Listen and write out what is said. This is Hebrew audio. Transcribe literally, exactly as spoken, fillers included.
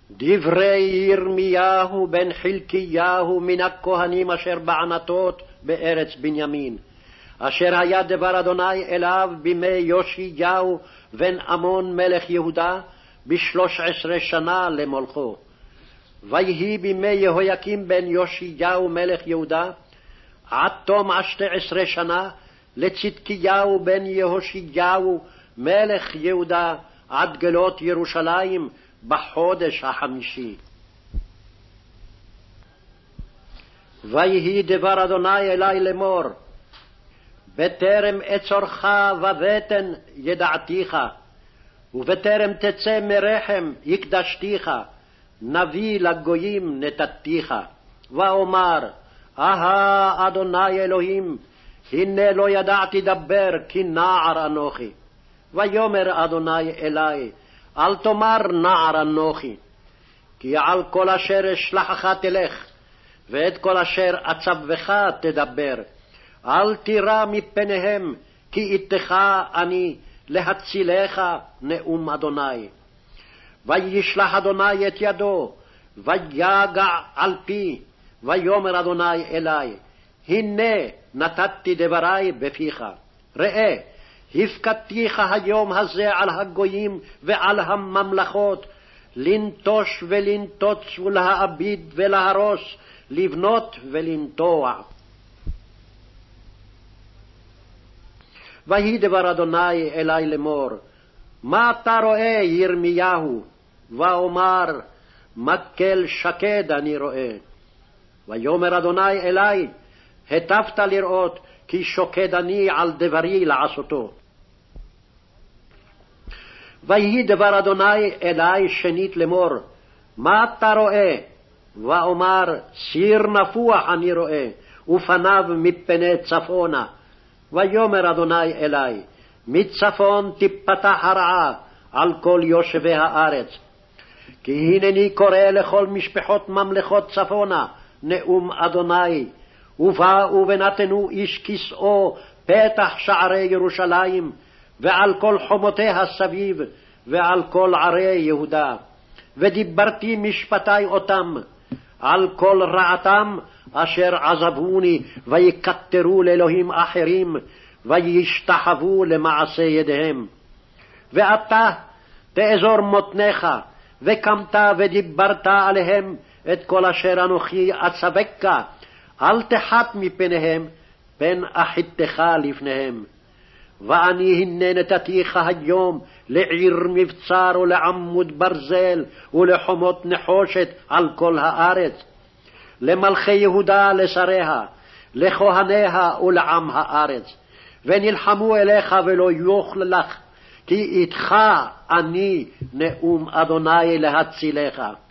דברי ירמיהו בן חלקיהו מן הכהנים אשר בענתות בארץ בנימין, אשר היה דבר אדוני אליו בימי יאשיהו בן אמון מלך יהודה בשלוש עשרה שנה למולכו. ויהי בימי יהויקים בן יאשיהו מלך יהודה עד תום שתי עשרה שנה לצדקיהו בן יהושיהו מלך יהודה עד גלות ירושלים בחודש החמישי. ויהי דבר אדוני אלי לאמור, בטרם אצורך ובטן ידעתיך, ובטרם תצא מרחם הקדשתיך, נביא לגויים נתתיך. ואומר, אהה אדוני אלוהים, הנה לא ידעתי דבר כי נער אנוכי. ויאמר אדוני אלי, אל תאמר נער אנוכי, כי על כל אשר אשלחך תלך, ואת כל אשר אצווך תדבר. אל תירא מפניהם, כי איתך אני להצילך, נאום אדוני. וישלח אדוני את ידו, ויגע על פי, ויאמר אדוני אלי, הנה נתתי דברי בפיך. ראה, הפקדתיך היום הזה על הגויים ועל הממלכות, לנטוש ולנטוץ ולהאביד ולהרוס, לבנות ולנטוע. ויהי דבר אדוני אלי לאמור, מה אתה רואה ירמיהו? ואומר, מקל שקד אני רואה. ויאמר אדוני אלי, הטבת לראות, כי שוקד אני על דברי לעשותו. ויהי דבר אדוני אלי שנית לאמור, מה אתה רואה? ואומר, סיר נפוח אני רואה, ופניו מפני צפונה. ויאמר אדוני אלי, מצפון תפתח הרעה על כל יושבי הארץ. כי הנני קורא לכל משפחות ממלכות צפונה, נאום אדוני, ובאו ונתנו איש כסאו פתח שערי ירושלים, ועל כל חומותיה סביב, ועל כל ערי יהודה. ודיברתי משפטי אותם, על כל רעתם אשר עזבוני, ויקטרו לאלוהים אחרים, וישתחוו למעשה ידיהם. ואתה תאזור מותניך, וקמת ודיברת עליהם את כל אשר אנוכי אצווך, אל תחת מפניהם, פן אחיתך לפניהם. ואני הנה נתתיך היום לעיר מבצר ולעמוד ברזל ולחומות נחושת על כל הארץ, למלכי יהודה לשריה, לכהניה ולעם הארץ, ונלחמו אליך ולא יוכל לך, כי איתך אני נאום אדוני להצילך.